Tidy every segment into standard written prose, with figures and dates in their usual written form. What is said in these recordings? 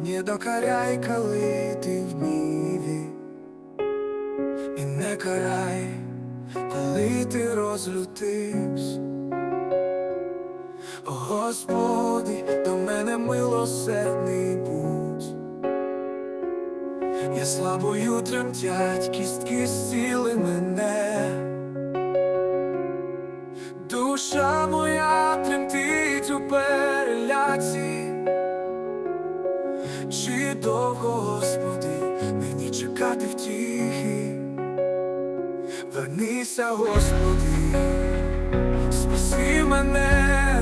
Не докоряй, коли ти в гніві, і не карай, коли ти розлютився. О Господи, до мене милосердний будь. Я слабою тремтять кістки, зціли мене. Душа моя тремтить у переляці. Чи довго, Господи, мені чекати втіхи? Вернися, Господи, спаси мене,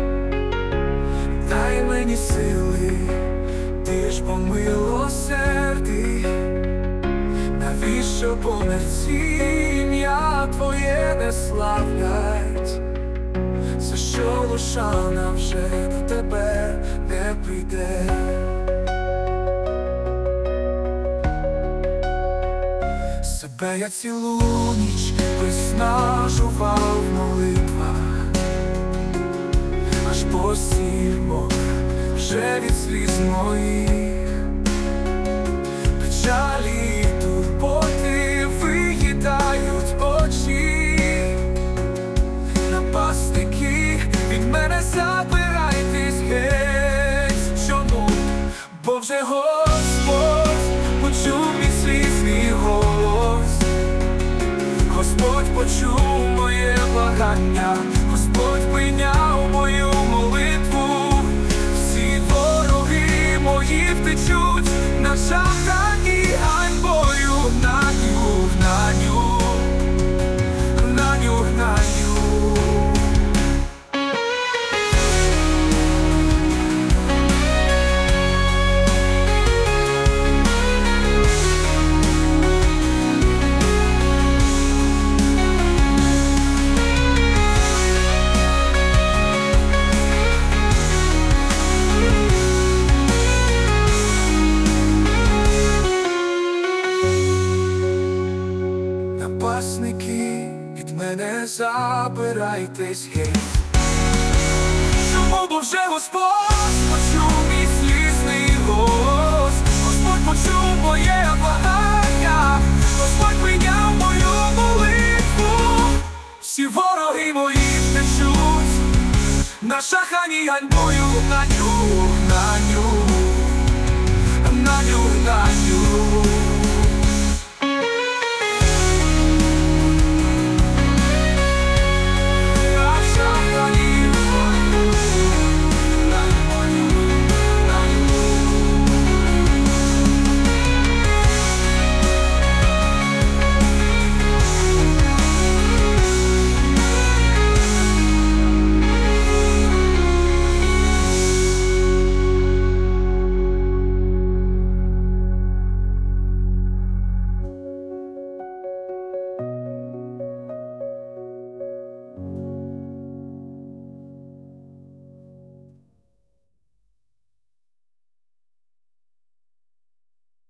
дай мені сили, ти ж бо милосердий. Навіщо померці ім'я Твоє не славлять? За що лушана вже до Тебе не прийде? Себе я цілу ніч виснажував в молитвах, аж постіль мокра вже від сліз моїх. Печалі і турботи виїдають очі. Напасники, від мене забирайтесь геть. Чому? Бо вже Господь почув мій слізний голос. Господь почув моє благання, Господь прийняв мою молитву. Всі вороги мої втечуть, на шахтах і ганьбою гнаню, гнаню, гнаню, гнаню. Напасники, від мене забирайтесь геть. Чому? Бо вже Господь почув мій слізний голос. Господь почув моє благання, Господь прийняв мою молитву. Всі вороги мої втечуть, на шахані ганьбою.